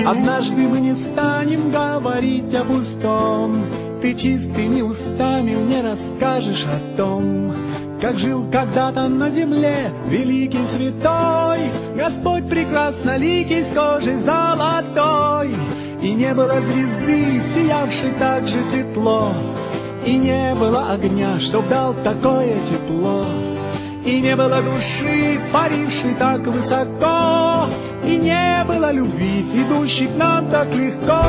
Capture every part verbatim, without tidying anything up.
Однажды мы не станем говорить о пустом. Ты чистыми устами мне расскажешь о том, как жил когда-то на земле великий святой Господь прекрасноликий с кожей золотой. И не было звезды, сиявшей так же светло, и не было огня, чтоб дал такое тепло, и не было души, парившей так высоко, и не было любви, идущей к нам так легко.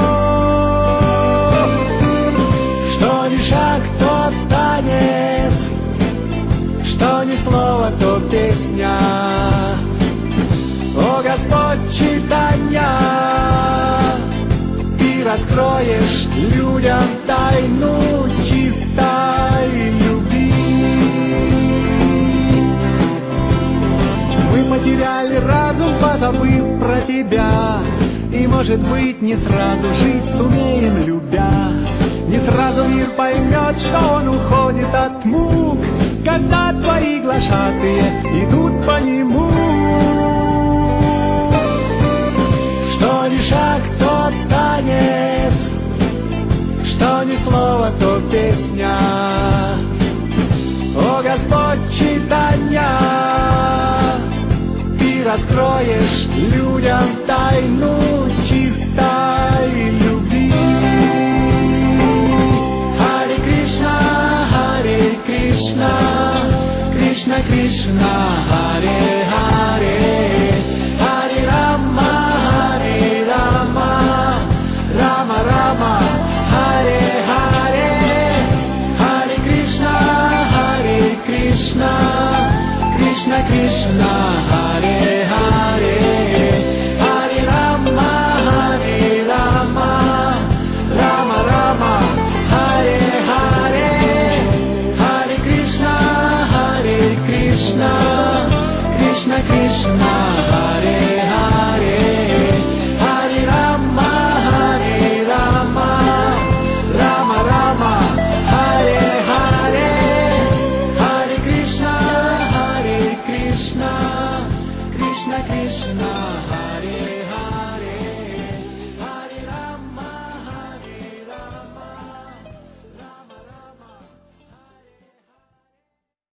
Что ни шаг, то танец, что ни слово, то песня. О, Господь, читания, Ты раскроешь людям тайну чистой любви. Мы потеряли разум, позабыв про Тебя, и, может быть, не сразу жить сумеем, любя. Не сразу мир поймет, что он уходит от мук, когда Твои глашатые идут по нему. Что ни шаг, то танец, что ни слово, то песня. О, Господь, читания, Ты раскроешь людям тайну чистой любви. Харе Кришна, Харе Кришна, Кришна Кришна, Харе Харе, Харе Рама, Харе Рама, Рама Рама, Харе Харе, Харе Кришна, Харе Кришна, Кришна Кришна, Харе Харе, Харе Рама, Харе Рама, Рама Рама, Харе Харе, Харе Кришна, Харе Кришна, Кришна Кришна.